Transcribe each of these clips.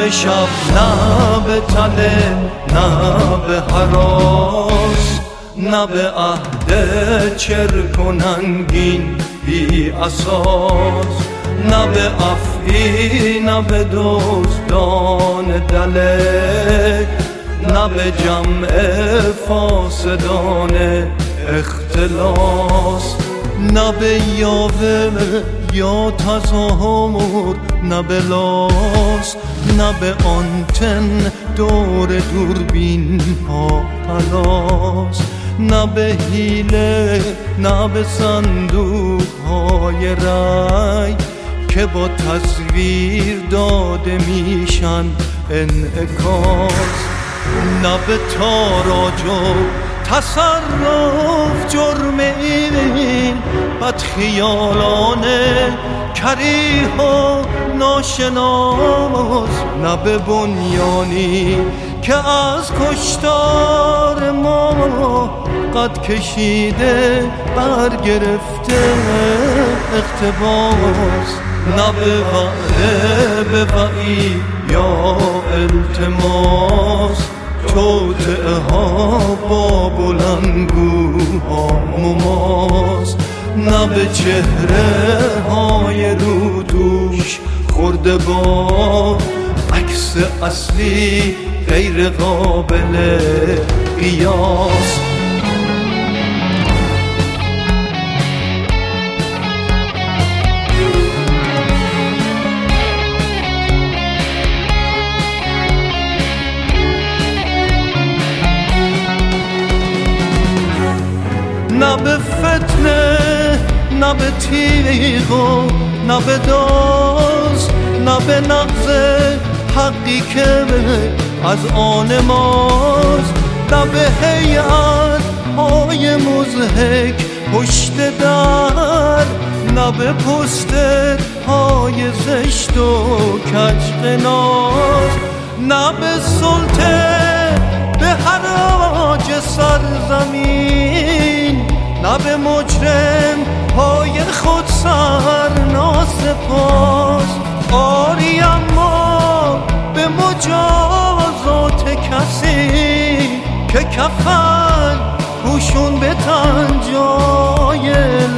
به شب نه به تله نه به هراس، نه به عهد چرک و ننگین بی اساس، نه به عفوی نه به دزدان دلک، نه به جمع فاسدان اختلاس، نه به یاوه یا تظاهر، نه به لاس، نه به آنتن دور دوربین ها پلاس، نه به حیله نه به صندوق های رای که با تصویر داده میشن انعکاس، نه به تاراج و تصرف جرم این بدخیالانه کریه و ناشناس، نه به بنیانی که از کشتار ما قد کشیده برگرفته اقتباس، نه به وعده به وعی یا التماس، توطئه ها با بلندگوها مماس، نه به چهره های رو دوش خورده با عکس اصلی غیر قابل قیاس. نه به فتنه نه به تیغ و نه به داز، نه به نقض حقی که از آن ماست، نه به هیئت های مضحک پشت در، نه به پوستر های زشت و کج قناس، نه به سلطه به حراج سرزمین، نه به مجرم پای خود سرناسپاس. آری اما به مجازات کسی که کفن پوشون به تن جای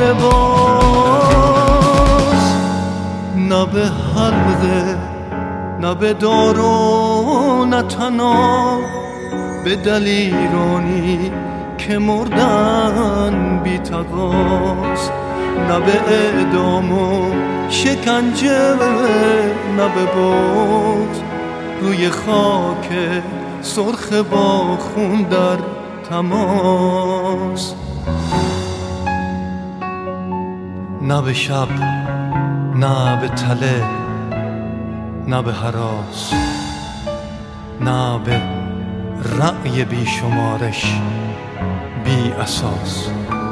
لباس، نه به حلقه نه به دارو، نه تنها به دلیرانی که مردن بی تقاص، نه به اعدام و شکنجه نه به بغض روی خاک سرخ با خون در تماس، نه به شب نه به تله نه به هراس، نه به رأی بیشمارش بی اساس.